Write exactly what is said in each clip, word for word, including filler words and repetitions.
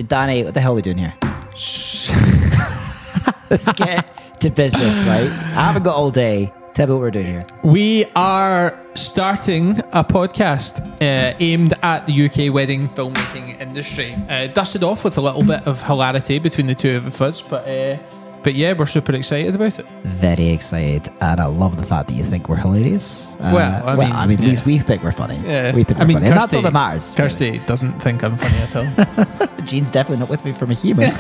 Danny, what the hell are we doing here? Let's get to business, right? I haven't got all day. Tell me what we're doing here. We are starting a podcast uh, aimed at the U K wedding filmmaking industry. Uh, dusted off with a little bit of hilarity between the two of us, but uh, but yeah, we're super excited about it. Very excited, and I love the fact that you think we're hilarious. Uh, Well, I well, mean, I mean, at yeah. least we think we're funny. Yeah. We think we're I mean, funny, and that's Kirsty- all that matters. Kirsty doesn't think I'm funny at all. Jean's definitely not with me from a human.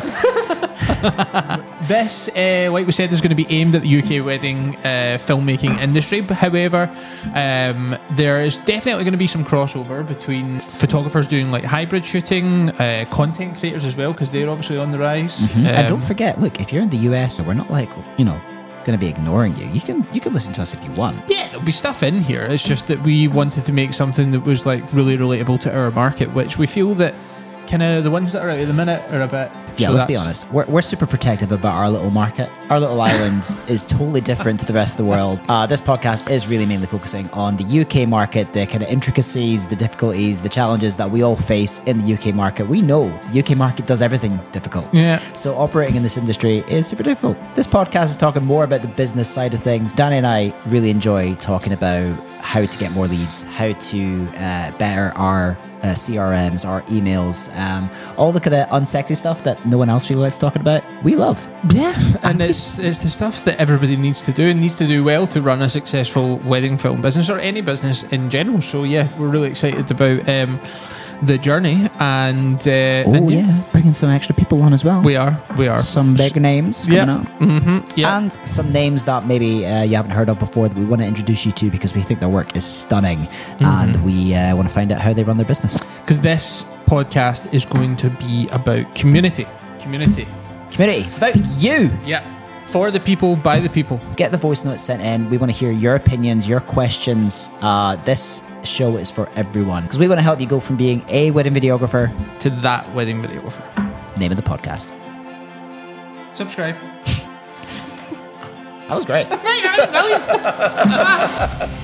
This, uh, like we said, is going to be aimed at the U K wedding uh, filmmaking industry. But however, um, there is definitely going to be some crossover between photographers doing like hybrid shooting, uh, content creators as well, because they're obviously on the rise. Mhm. Um, and don't forget, look, if you're in the U S, we're not like, you know, going to be ignoring you. You can you can listen to us if you want. Yeah, there'll be stuff in here. It's just that we wanted to make something that was like really relatable to our market, which we feel that kind of the ones that are out at the minute are a bit. Yeah, so let's be that's- honest. We're, we're super protective about our little market. Our little island is totally different to the rest of the world. Uh, this podcast is really mainly focusing on the U K market, the kind of intricacies, the difficulties, the challenges that we all face in the U K market. We know the U K market does everything difficult. Yeah. So operating in this industry is super difficult. This podcast is talking more about the business side of things. Danny and I really enjoy talking about how to get more leads, how to uh, better our uh, C R Ms, our emails, um, all the kind of unsexy stuff that no one else really likes talking about. We love. Yeah, and it's it's the stuff that everybody needs to do and needs to do well to run a successful wedding film business or any business in general. So yeah, we're really excited about um, the journey, and, uh, Oh and yeah, bringing some extra people on as well. we are, we are. Some big names coming Yeah. up. Mm-hmm. Yeah, And some names that maybe uh, you haven't heard of before that we want to introduce you to because we think their work is stunning Mm-hmm. and we uh, want to find out how they run their business. because this podcast is going to be about community, community. Community, it's about you. Yeah, for the people, by the people. Get the voice notes sent in. We want to hear your opinions, your questions. Uh, this show is for everyone because we want to help you go from being a wedding videographer. To that wedding videographer. Name of the podcast. Subscribe. That was great. Brilliant.